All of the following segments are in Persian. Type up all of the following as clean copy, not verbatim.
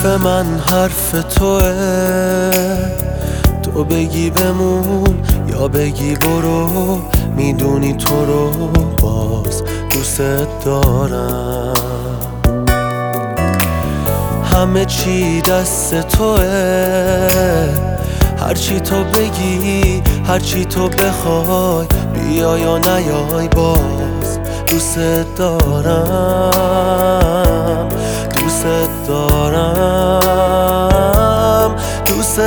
من حرف توه، تو بگی بمون یا بگی برو، میدونی تو رو باز دوست دارم. همه چی دست توه، هرچی تو بگی هرچی تو بخوای، بیا یا نیای باز دوست دارم، دوست دارم، دوست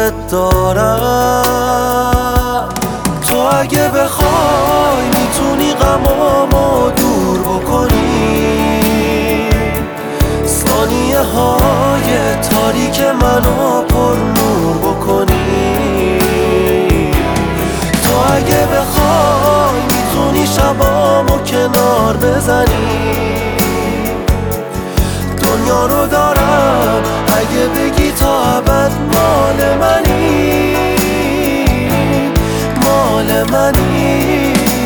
دارم. تو اگه بخوای میتونی غمامو دور بکنی، ثانیه های تاریک منو پر نور بکنی. تو اگه بخوای میتونی شبامو کنار بزنی، دنیا رو دارم اگه بگی تا ابد مال منی، مال منی.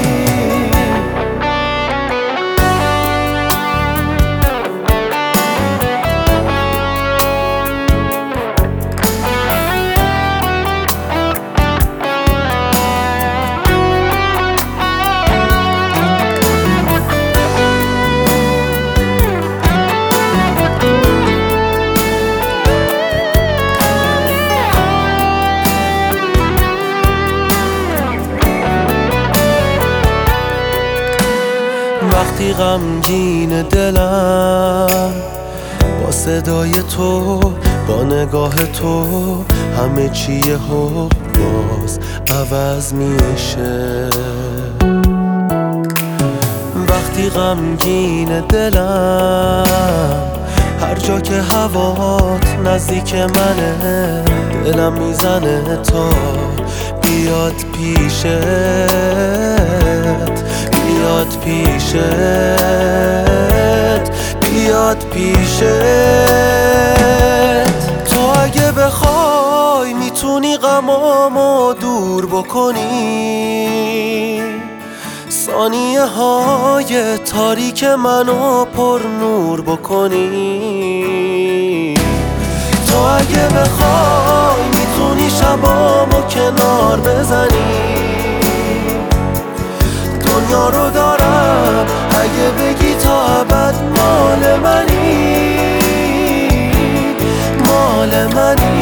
وقتی غمگین دلم، با صدای تو با نگاه تو همه چی یهو باز عوض میشه. وقتی غمگین دلم، هر جا که هوات نزدیک منه، دلم میزنه تا بیاد پیشت، بیاد پیشت، بیاد پیشت. تو اگه بخوای میتونی غمامو دور بکنی، ثانیه های تاریک منو پر نور بکنی. تو اگه بخوای میتونی شبامو کنار بزنی، دنیا رو دارم اگه بگی تا ابد مال منی، مال منی.